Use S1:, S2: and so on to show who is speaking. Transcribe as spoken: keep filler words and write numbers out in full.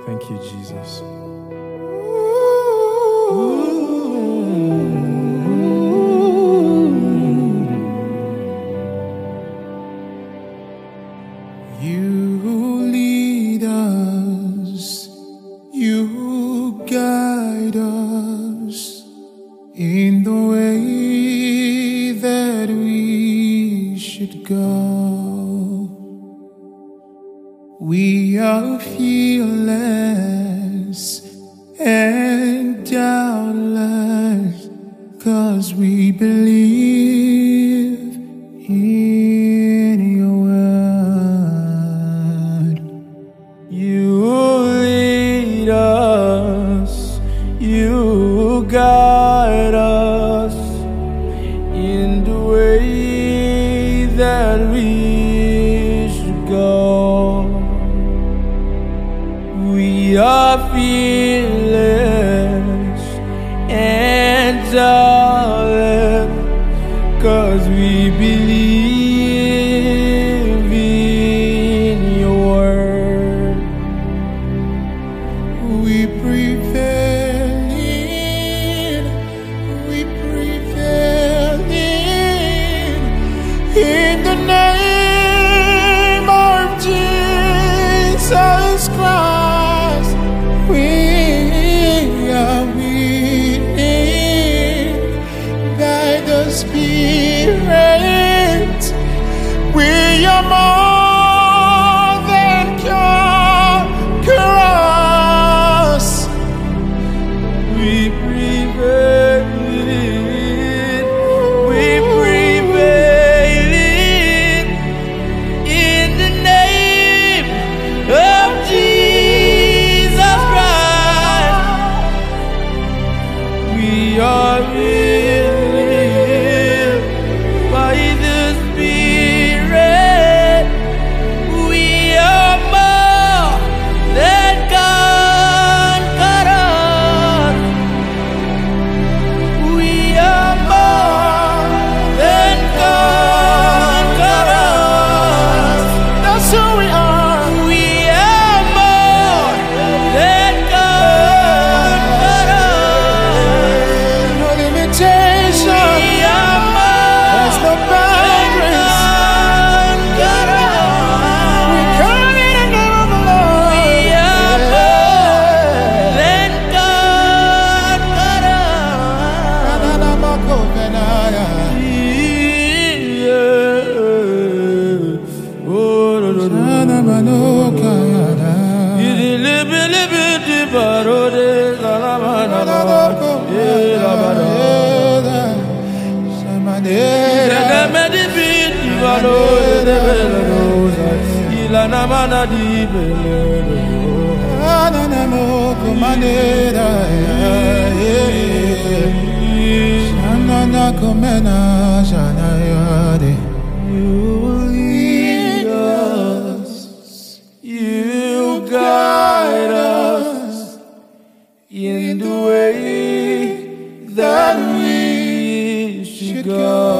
S1: Thank you, Jesus. You lead us, you guide us in the way that we should go. We are fearless and doubtless, 'cause we believe in your word. You lead us, you guide us in the way that we should go. We are fearless and doubtless, 'cause we believe in your word. We prevail in, we prevail in, in the name of Jesus Christ. We are winning by the Spirit. We are more than conquerors. We prevail in, we prevail in, in the name of Jesus Christ. We are willing by the Spirit. We are more than conquerors. We are more than conquerors. That's who we are. We are more than conquerors. No limitation. We are more. There's no boundaries. We come in the name of the Lord. We are more than You lead us, you guide us in the way that we should go.